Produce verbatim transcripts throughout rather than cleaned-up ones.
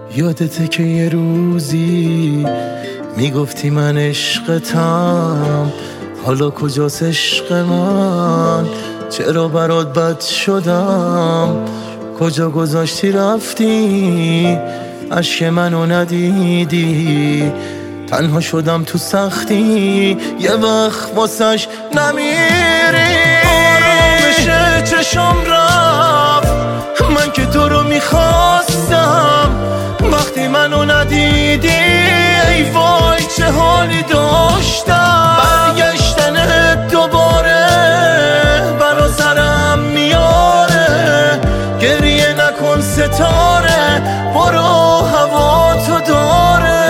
یادته که یه روزی میگفتی من عشقتم، حالا کجاست عشق من؟ چرا برات بد شدم؟ کجا گذاشتی رفتی؟ عشق منو ندیدی، تنها شدم تو سختی، یه وقت واسش نمیری. آرامش چشم رفت، من که تو رو میخواستم، وقتی منو ندیدی ای وای چه حالی داشتم. برگشتن دوباره برا سرم میاره، گریه نکن ستاره، برو هوا تو داره.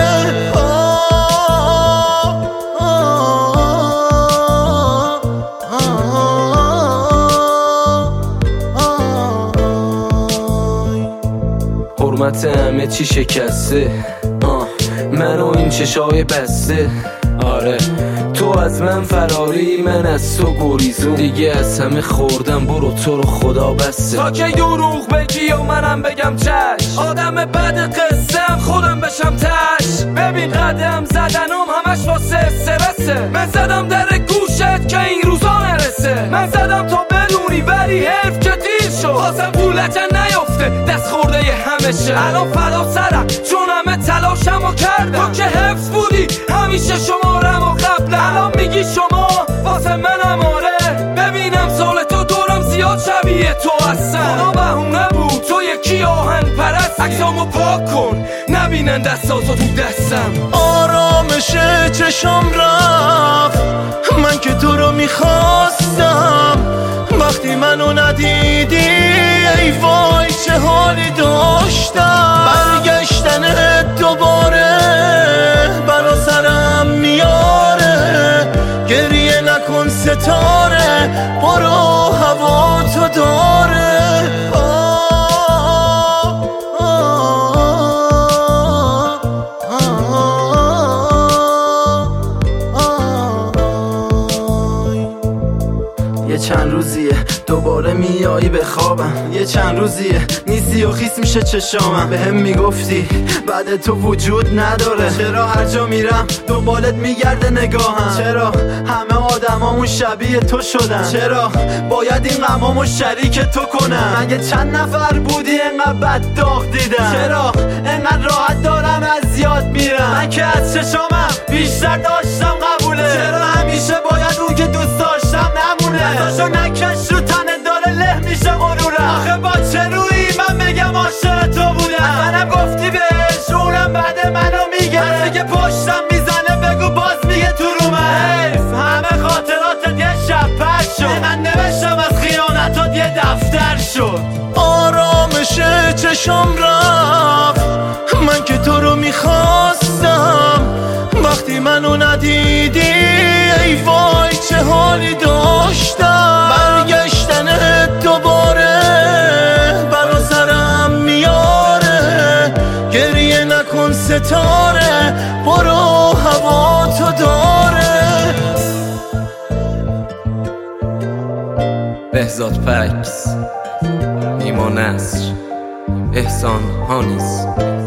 حرمت همه چی شکسته، من و این چشای بسته. آره تو از من فراری، من از تو گریزون، دیگه از همه خوردم، برو تو رو خدا بسته. تا که دروغ بگی و منم بگم چش، آدم بد قصه خودم بشم تش. ببین قدم زدنم همش واسه استرسه، من زدم در گوشت که این روزا نرسه. من زدم تا بدونی ولی حرف که دیر شد، خواستم پولت نیفته دست خورده ی همشه. الان فدا سرم چون همه تلاشمو کردم، تو که حفظ بودی همیشه شمارم و قبل. الان میگی شما واسه منم آره، ببینم سال تو دورم زیاد شبیه تو هستم. اونا بهونه بود تو یکی آهن پرست، عکسامو پاک کن نبینن دستاتو تو دستم. آرامش چشم رفت، من که تو رو میخواستم، وقتی منو ندیدی ای وای چه حالی داشتم. برگشتن دوباره برا سرم میاره، گریه نکن ستاره، برو هوا تو داره. یه چند روزیه دوباره میایی به خوابم، یه چند روزیه نیستی و خیس میشه چشامم. به هم میگفتی بعد تو وجود نداره، چرا هر جا میرم دنبالت میگرده نگاهم؟ چرا همه آدمامون شبیه تو شدن؟ چرا باید این غمامو شریک تو کنم؟ مگه چند نفر بودی انقدر بد داغ دیدم؟ چرا انقدر راحت دارم از یاد میرم؟ من که از چشامم بیشتر داشتم قبوله، چرا همیشه باید اون که دوست داشتم نمونه؟ داشتو نکش رو تنه داره له میشه غرورم. آخه با چه روی من بگم عاشق تو بودم؟ منم گفتی بهش اونم بعد منو میگه، حرفی که پشتم میزنه بگو باز میگه تو رو من. حیف همه خاطراتت یه شب پر شد، من نوشتم از خیانتات یه دفتر شد. آرامش چشم رفت، من که تو رو میخواستم، وقتی منو ندیدی ای وای چه حالی داشتم. برگشتن دوباره برا سرم میاره، گریه نکن ستاره، برو هوا تو داره. بهزاد پکس، نیما نصر، احسان هانیس.